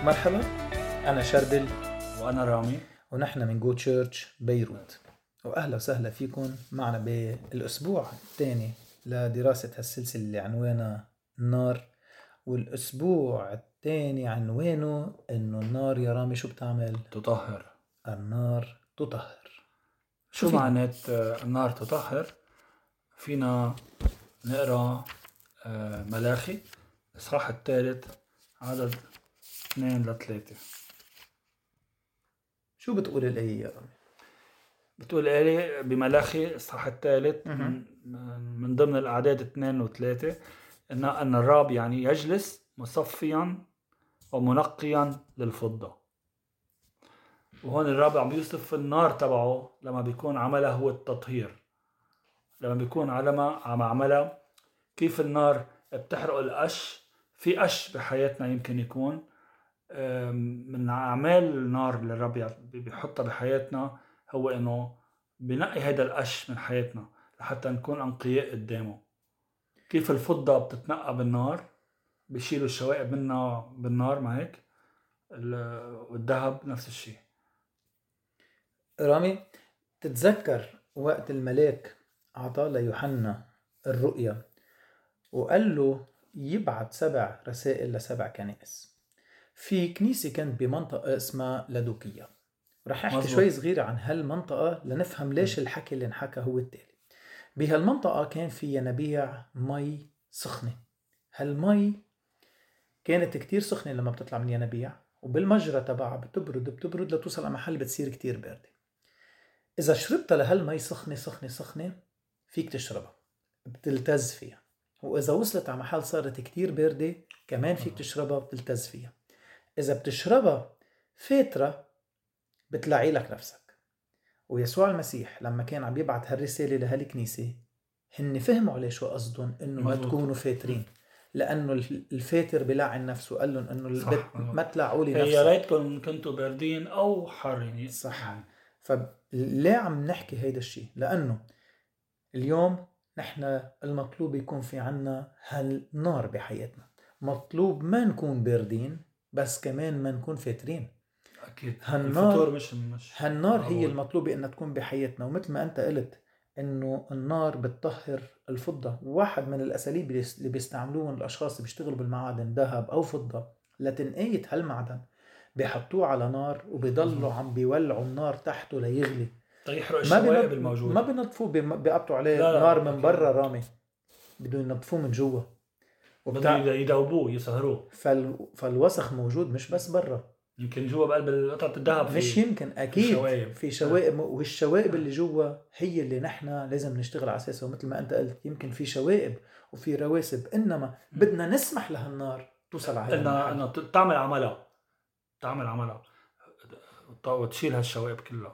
مرحبا، أنا شربل وأنا رامي. ونحن من جو تشيرش بيروت، وأهلا وسهلا فيكم معنا بالأسبوع الثاني لدراسة هالسلسلة اللي عنوانها النار. والأسبوع الثاني عنوانه إنه النار يا رامي شو بتعمل؟ تطهر. النار تطهر. شو معنات النار تطهر؟ فينا نقرأ ملاخي الإصحاح الثالث عدد 2-3. شو بتقول الآية يا رامي؟ بتقول آية بملاخي الإصحاح الثالث من ضمن الأعداد 2 و3 أن الرب يعني يجلس مصفيا ومنقيا للفضة. وهون الرب عم يوصف النار تبعه لما بيكون عمله هو التطهير، لما بيكون عم عملها كيف النار بتحرق القش. في قش بحياتنا يمكن يكون من أعمال النار اللي الرب بيحطها بحياتنا هو إنه بنقي هذا القش من حياتنا لحتى نكون أنقياء قدامه. كيف الفضة بتتنقى بالنار، بيشيلوا الشوائب منها بالنار، ما هيك؟ والذهب نفس الشيء. رامي، تتذكر وقت الملاك أعطى ليوحنا الرؤيا وقال له يبعت 7 رسائل ل7 كنائس. في كنيسة كانت بمنطقة اسمها لادوكية. رح أحكي شوي صغيرة عن هالمنطقة لنفهم ليش الحكي اللي انحكى هو التالي. بهالمنطقة كان في ينابيع مي سخنة. هالمي كانت كتير سخنة لما بتطلع من الينابيع، وبالمجرى تبعها بتبرد لتوصل لمحل بتصير كتير باردة. إذا شربت لهالمي سخنة فيك تشربها، بتلتز فيها. وإذا وصلت على محل صارت كتير باردة كمان فيك تشربها وبتلتز فيها. إذا بتشربها فترة بتلاقي لك نفسك. ويسوع المسيح لما كان عم يبعت هالرسالة لهالكنيسة هن فهموا عليه شو قصدهم إنه ما تكونوا فاترين، لأنه الفاتر بلعن نفسه. قال لهم إنه ما تلعوا لي نفسك، يا ريتكم كنتوا باردين أو حارين. صح. فليه عم نحكي هيدا الشيء؟ لأنه اليوم نحن المطلوب يكون في عنا هالنار بحياتنا. مطلوب ما نكون باردين بس كمان ما نكون فاترين. أكيد. هالنار مش هالنار هي المطلوبة إنها تكون بحياتنا. ومثل ما أنت قلت إنه النار بتطهر الفضة. واحد من الأساليب اللي بيستعملوهم الأشخاص اللي بيشتغلوا بالمعادن ذهب أو فضة لتنقية هالمعدن بيحطوه على نار وبيضلوا عم بيولعوا النار تحته ليغلي. يحرق الشوائب الموجودة. ما بينظفوه، بيقطعوا عليه نار من برا رامي، بدون ينظفوه من جوا يدوبوه يسهروه. فالوسخ موجود مش بس برا، يمكن جوا بقلب قطعة الذهب، مش يمكن أكيد في شوائب. والشوائب اللي جوا هي اللي نحن لازم نشتغل على أساسها. ومثل ما أنت قلت يمكن في شوائب وفي رواسب، إنما بدنا نسمح لها النار توصل على هذا إنه تعمل عملها وتشيل هالشوائب كلها.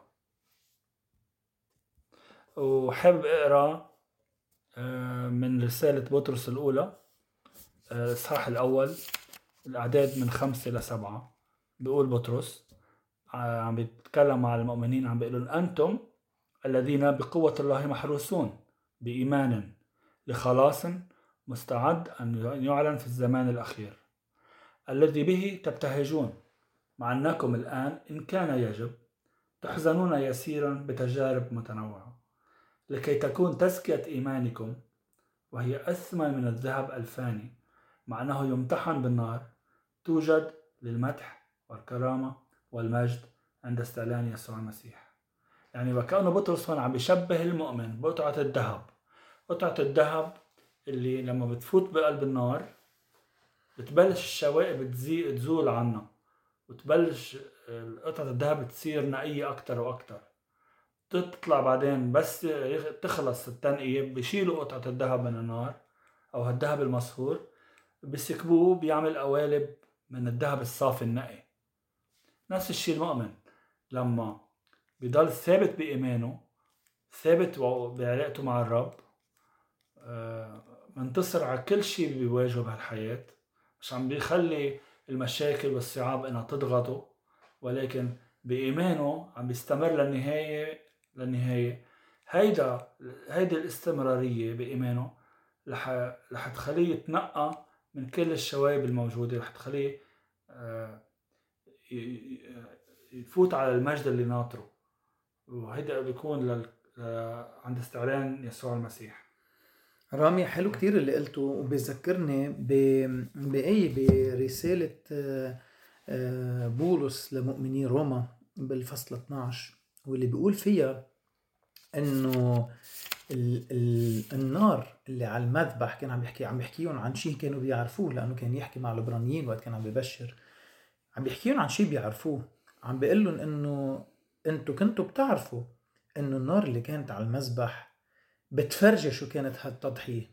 وحابب أقرأ من رسالة بطرس الأولى الإصحاح الأول الأعداد من 5-7. بيقول بطرس عم بيتكلم مع المؤمنين، عم بيقولون أنتم الذين بقوة الله محروسون بإيمان لخلاص مستعد أن يعلن في الزمان الأخير، الذي به تبتهجون، مع أنكم الآن إن كان يجب تحزنون يسيرا بتجارب متنوعة، لكي تكون تزكية إيمانكم وهي أثمن من الذهب الفاني مع أنه يمتحن بالنار توجد للمدح والكرامة والمجد عند استعلان يسوع المسيح. يعني وكأنه بطرس هون عم بيشبه المؤمن بقطعة الذهب اللي لما بتفوت بقلب النار بتبلش الشوائب تزول عنها، وتبلش قطعة الذهب تصير نقية أكتر وأكتر. تطلع بعدين بس تخلص التنقية بيشيلوا قطعة الذهب من النار أو هالذهب المصهور، بيسكبوه بيعمل قوالب من الذهب الصافي النقي. نفس الشيء المؤمن لما بيضل ثابت بإيمانه، ثابت بعلاقته مع الرب، منتصر على كل شيء بيواجهه بهالحياة، مش عم بيخلي المشاكل والصعاب انها تضغطه، ولكن بإيمانه عم بيستمر للنهاية. هيدا الاستمرارية بإيمانه رح تخليه يتنقى من كل الشوائب الموجودة، رح تخليه يفوت على المجد اللي ناطره، وهيدا بيكون عند استعلان يسوع المسيح. رامي حلو كتير اللي قلته، وبيذكرني بآية برسالة بولس لمؤمني روما بالفصل 12، واللي بيقول فيها انه النار اللي على المذبح كان عم بيحكيهم عن شيء كانوا بيعرفوه، لانه كان يحكي مع العبرانيين وقت كان عم بيبشر، عم بيحكيهم عن شيء بيعرفوه، عم بيقول لهم انه انتوا كنتوا بتعرفوا انه النار اللي كانت على المذبح بتفرجي شو كانت هالتضحية،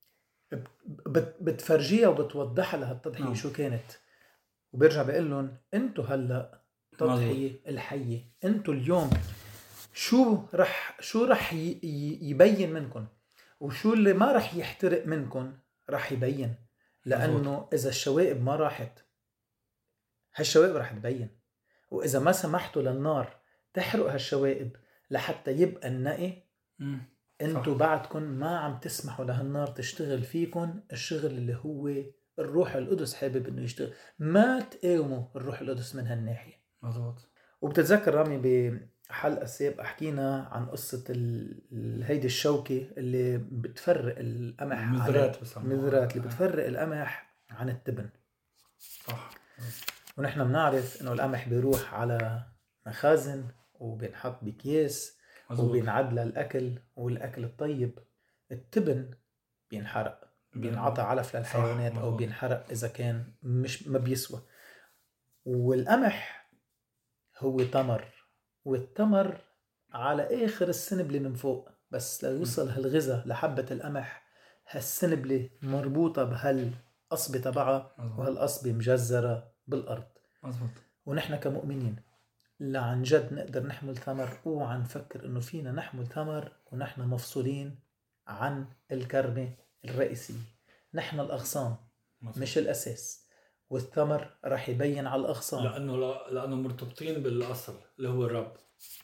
بتفرجيها وبتوضحها لهالتضحية شو كانت. وبرجع بقول لهم انتوا هلا تضحية الحية، انتوا اليوم شو رح يبين منكم، وشو اللي ما رح يحترق منكم رح يبين، لانه اذا الشوائب ما راحت هالشوائب رح تبين، واذا ما سمحتوا للنار تحرق هالشوائب لحتى يبقى النقي، انتوا بعدكم ما عم تسمحوا لهالنار تشتغل فيكم الشغل اللي هو الروح القدس حابب انه يشتغل، ما تقاوموا الروح القدس من هالناحية. مظبوط. وبتتذكر رامي بحلقة سابقة حكينا عن قصة هيدي الشوكة اللي بتفرق القمح، المذرات اللي بتفرق القمح عن التبن. صح. ونحن بنعرف انه القمح بيروح على مخازن وبينحط بكياس وبينعد للأكل والأكل الطيب. التبن بينحرق، بينعطى علف للحيوانات أو بينحرق إذا كان مش ما بيسوى. والقمح هو تمر، والتمر على آخر السنبلة من فوق، بس ليوصل هالغذاء لحبة القمح هالسنبلة مربوطة بهالقصبة تبعها، وهالقصبة مجزرة بالأرض. مزبوط. ونحن كمؤمنين لعن جد نقدر نحمل ثمر، اوعى نفكر انه فينا نحمل ثمر ونحن مفصولين عن الكرمة الرئيسية. نحن الأغصان مش الأساس، والثمر راح يبين على الأغصان، لأنه مرتبطين بالأصل اللي هو الرب،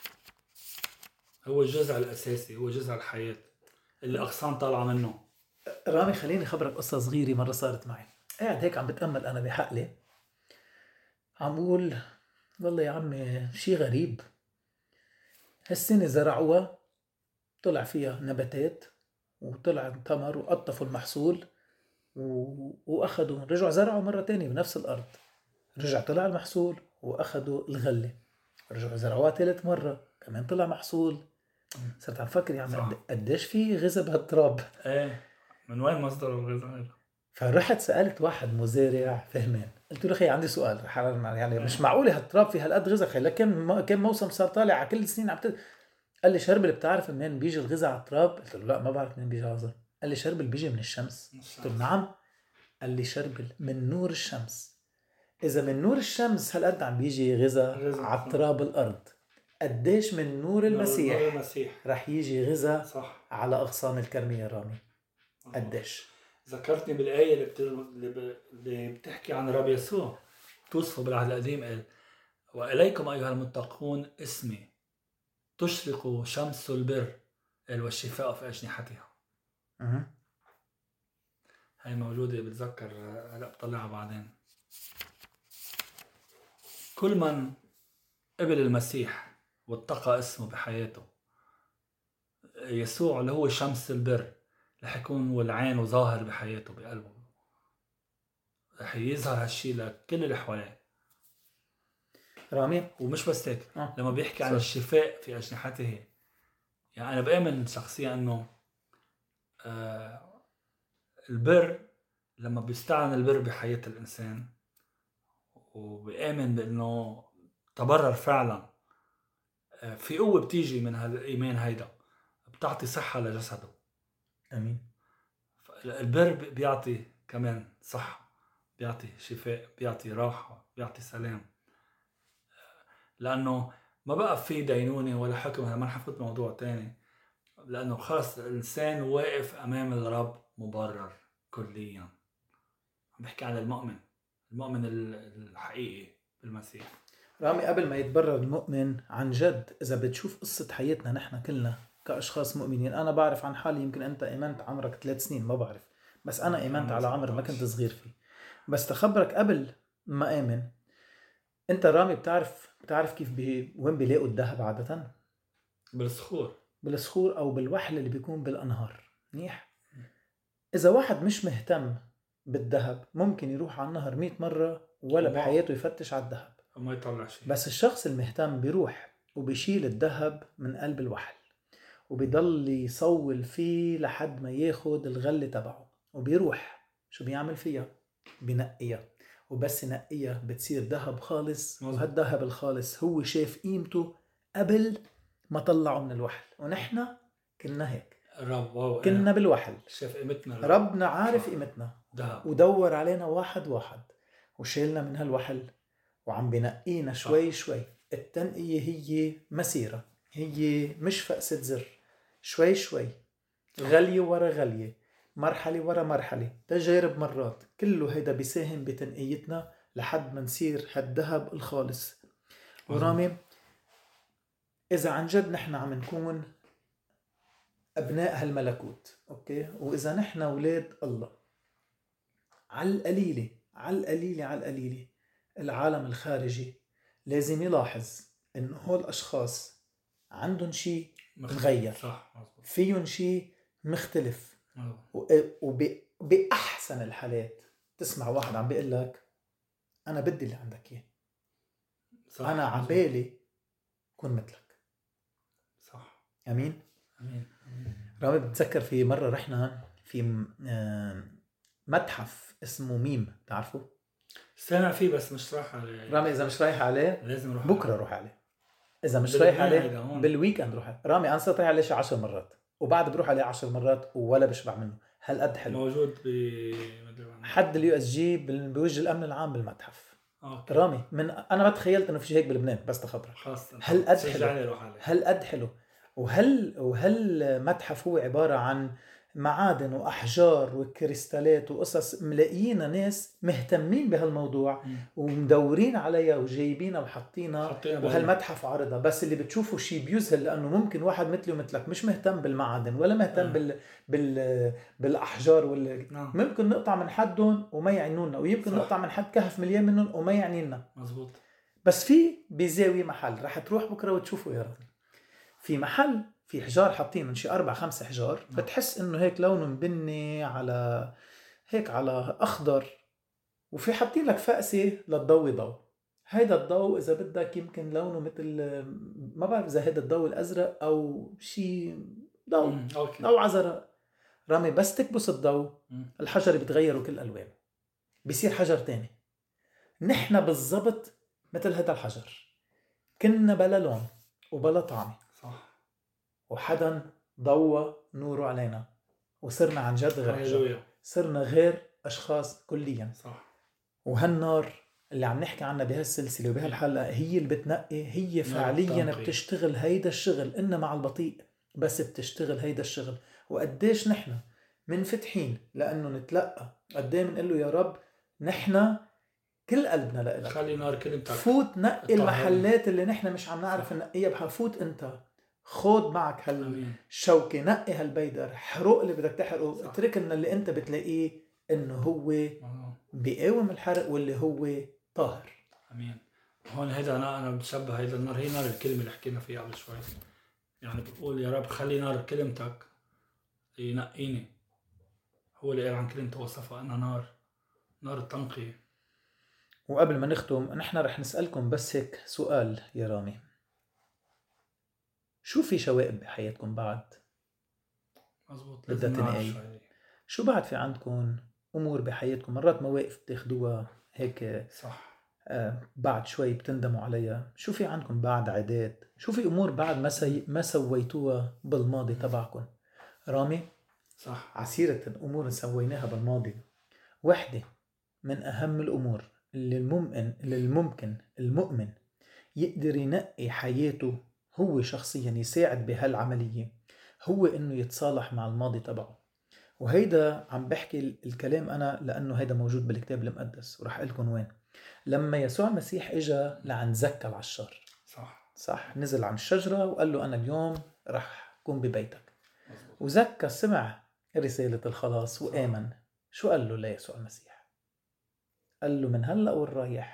هو الجزء الأساسي، هو جزء الحياة اللي الأغصان طالعة منه. رامي خليني خبرك قصة صغيرة مرة صارت معي. قاعد هيك عم بتأمل أنا بحقلي، عم بقول والله يا عمي شي غريب، هالسنة زرعوها طلع فيها نباتات وطلع تمر وقطفوا المحصول وأخذوا، رجعوا زرعوا مرة تانية بنفس الأرض، رجع طلع المحصول وأخذوا الغلة، رجعوا زرعوها ثالث مرة كمان طلع محصول. صرت عم فكر يعني قديش في غذاء بهالتراب، من وين مصدر الغذاء؟ فرحت سألت واحد مزارع فهمان، قلت له أخي عندي سؤال، يعني مش معقولة هالتراب في هالقد غذاء، خي لكن كم موسم صار طالع على كل السنين قال لي شربل بتعرف منين بيجي الغذاء على التراب؟ قلت له لا ما بعرف منين بيجي الغذاء. قال لي شربل بيجي من الشمس. قلت له نعم. قال لي شربل من نور الشمس. إذا من نور الشمس هالقد عم بيجي غذاء على تراب الأرض، قديش من نور المسيح رح يجي غذاء على أغصان الكرمية رامي؟ قديش؟ ذكرتني بالآية اللي بتحكي عن الرب يسوع، توصفه بالعهد القديم، قال وإليكم أيها المتقون اسمي تشرق شمس البر والشفاء في أجنحتها. هاي موجودة، بتذكر هلا بطلعها بعدين. كل من قبل المسيح واتقى اسمه بحياته، يسوع اللي هو شمس البر رح يكون هو العين وظاهر بحياته بقلبه، رح يظهر هالشي لكل اللي حواليه رامي. ومش بس هيك، لما بيحكي عن الشفاء في أجنحته، يعني أنا بآمن شخصيا أنه البر لما بيستعن البر بحياة الإنسان، وبآمن بأنه تبرر فعلا، في قوة بتيجي من هالإيمان هيدا بتعطي صحة لجسده. أمين. البر بيعطي كمان صحة، بيعطي شفاء، بيعطي راحة، بيعطي سلام، لأنه ما بقى في دينونة ولا حكم. ما نحفظ موضوع تاني، لأنه خلاص الإنسان واقف أمام الرب مبرر كليا. عم بحكي عن المؤمن الحقيقي بالمسيح. رامي قبل ما يتبرر المؤمن عن جد، إذا بتشوف قصة حياتنا نحن كلنا كأشخاص مؤمنين، أنا بعرف عن حالي، يمكن أنت إيمانت عمرك 3 سنين ما بعرف، بس أنا إيمانت على عمر ما كنت صغير فيه. بس تخبرك قبل ما آمن انت رامي بتعرف كيف وين بيلاقوا الذهب عادة؟ بالصخور. بالصخور او بالوحل اللي بيكون بالانهار. منيح. اذا واحد مش مهتم بالذهب ممكن يروح على النهر 100 مرة ولا بحياته يفتش على الذهب، وما يطلع شيء. بس الشخص المهتم بيروح وبيشيل الذهب من قلب الوحل وبيضل يصول فيه لحد ما ياخد الغلة تبعه، وبيروح شو بيعمل فيها؟ بنقيها، وبس نقيها بتصير ذهب خالص. وهالذهب الخالص هو شاف قيمته قبل ما طلعه من الوحل، ونحن كنا هيك. رب كنا بالوحل، شاف قيمتنا. ربنا عارف قيمتنا دهب. ودور علينا واحد واحد وشيلنا من هالوحل وعم بنقينا شوي شوي. التنقية هي مسيرة، هي مش فقسة زر، شوي شوي، غلية ورا غلية، مرحلة ورا مرحلة، تجارب مرات، كله هيدا بيساهم بتنقيتنا لحد ما نصير هالذهب الخالص. ورامي إذا عن جد نحن عم نكون أبناء هالملكوت، أوكي، وإذا نحن أولاد الله، على القليلة العالم الخارجي لازم يلاحظ إنه هول الأشخاص عندهم شيء مغير، فيهم شيء مختلف. وبأحسن الحالات تسمع واحد عم بيقول لك أنا بدي اللي عندك إياه، أنا عبالي كون مثلك. صح. أمين. رامي بتذكر في مرة رحنا في متحف اسمه ميم، تعرفه؟ سامع فيه بس مش رايح عليه. رامي إذا مش رايح عليه لازم روح بكرة روح عليه. إذا مش رايح عليه بالويكند روح عليه. رامي أنا صرت رايح عليه 10 مرات وبعد بروح عليه 10 مرات ولا بشبع منه. هالقد حلو. موجود حد الUSG بوجه الأمن العام بالمتحف. رامي أنا ما تخيلت إنه في هيك بلبنان، بس تخبره هالقد حلو، هالقد حلو. وهل متحف هو عبارة عن معادن وأحجار وكريستالات وقصص، ملاقيين ناس مهتمين بهالموضوع ومدورين عليها وجايبينها وحطينها وهالمتحف عارضها. بس اللي بتشوفه شيء بيذهل، لأنه ممكن واحد مثلي ومثلك مش مهتم بالمعادن ولا مهتم بالأحجار ممكن نقطع من حدهم وما يعنونا، ويمكن نقطع من حد كهف مليان منهم وما يعنينا. مزبوط. بس في بيزاوي محل رح تروح بكرة وتشوفه يا رجل، في محل في حجار حاطين من شي 4-5 حجار، بتحس انه هيك لونه مبني على هيك على اخضر، وفي حاطين لك فأسة للضوء ضوء. هيدا الضوء اذا بدك يمكن لونه مثل، ما بعرف اذا هيدا الضوء الازرق او شي ضوء او عزرق. رامي بس تكبس الضوء الحجر بيتغيروا كل الوانه، بيصير حجر تاني. نحن بالضبط مثل هذا الحجر، كنا بلا لون وبلا طعم، وحدا ضوى نوره علينا وصرنا عن جد غير حجر، صرنا غير أشخاص كليا. صح. وهالنار اللي عم نحكي عنها بهالسلسلة وبهالحلقة هي اللي بتنقي، هي فعليا بتشتغل هيدا الشغل، إنه مع البطيء بس بتشتغل هيدا الشغل. وقديش نحن منفتحين لأنه نتلقى، قديه منقله يا رب نحن كل قلبنا لإلك، خلي نار كلمتك فوت نقي المحلات اللي نحن مش عم نعرف ننقيها فوت انت، خود معك هالشوكة، نقي هالبيدر، حرق اللي بدك تحرقه، اترك لنا اللي انت بتلاقيه انه هو بيقاوم الحرق واللي هو طاهر. امين. هون هيدا انا بشبه هيدا النار، هي نار الكلمة اللي حكينا فيها قبل شوي. يعني بقول يا رب خلي نار كلمتك ينقيني. هو اللي قال عن كلمته وصفها انها نار التنقية. وقبل ما نختم نحن رح نسألكم بس هيك سؤال يا رامي، شو في شوائب بحياتكم بعد؟ مزبوط. بدها تنقي. شو بعد في عندكم أمور بحياتكم مرات مواقف بتاخدوها هيك صح، بعد شوي بتندموا عليها؟ شو في عندكم بعد عادات؟ شو في أمور بعد ما سويتوها بالماضي تبعكم؟ رامي صح، عسيرة الأمور سويناها بالماضي، واحدة من أهم الأمور اللي المؤمن يقدر ينقي حياته هو شخصيا يساعد بهالعملية، هو إنه يتصالح مع الماضي تبعه. وهيدا عم بحكي الكلام أنا لأنه هيدا موجود بالكتاب المقدس، ورح أقلكم وين. لما يسوع المسيح إجا لعند زكا العشار، صح نزل عن الشجرة وقال له أنا اليوم رح أكون ببيتك. وزكا سمع رسالة الخلاص وآمن. شو قال له ليسوع المسيح؟ قال له من هلأ والرايح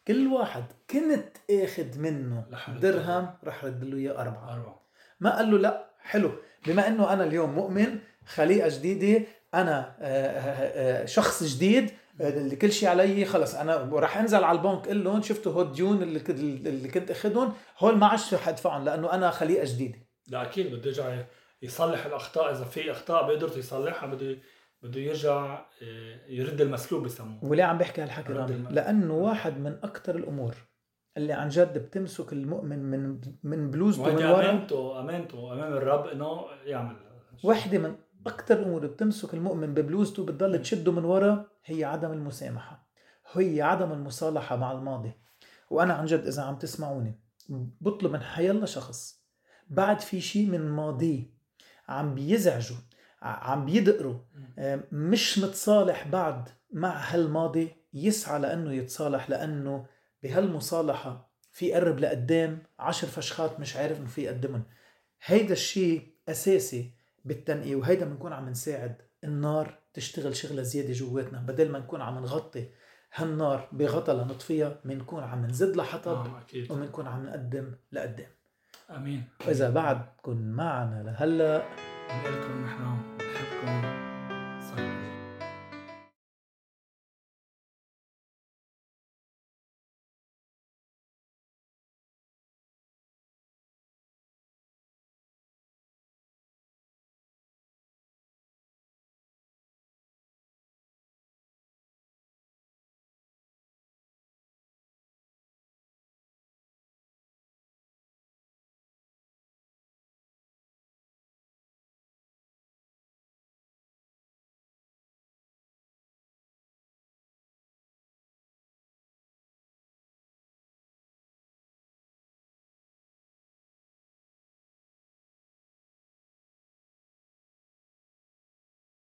كل واحد كنت اخد منه رح رد درهم رح رد له اياه 4. 4. ما قال له لا حلو، بما انه انا اليوم مؤمن خليقة جديدة، انا شخص جديد، اللي كل شيء علي خلص، انا راح انزل على البنك اقول لهم شفتوا هو الديون اللي كنت اخدهم هول ما عادش رح ادفعهم لانه انا خليقة جديدة. لا اكيد بده يرجع يصلح الاخطاء، اذا في اخطاء بيقدر يصلحها بده يرجع يرد المسلوب بسموه. وليه عم بحكي هالحكي رد رامي؟ لانه واحد من اكتر الامور اللي عن جد بتمسك المؤمن من بلوزته من وهيدي ورا، امانته امام الرب انه يعمل واحدة من أكتر الأمور بتمسك المؤمن ببلوزته بتضل تشده من ورا هي عدم المسامحة، هي عدم المصالحة مع الماضي. وأنا عن جد إذا عم تسمعوني بطلب من حيالله شخص بعد في شيء من ماضيه عم بيزعجوا، عم بيدقروا، مش متصالح بعد مع هالماضي، يسعى لأنه يتصالح، لأنه بهالمصالحة في قرب لقدام 10 فشخات مش عارف إنه في يقدمهم. هيدا الشيء أساسي بالتنقية، وهيدا بنكون عم نساعد النار تشتغل شغلة زيادة جواتنا، بدل ما نكون عم نغطي هالنار بغطى لنطفيها، بنكون عم نزيد لحطب وبنكون عم نقدم لقدام. امين. وإذا بعدكم معنا لهلا نقول لكم نحن بنحبكم. صلوا.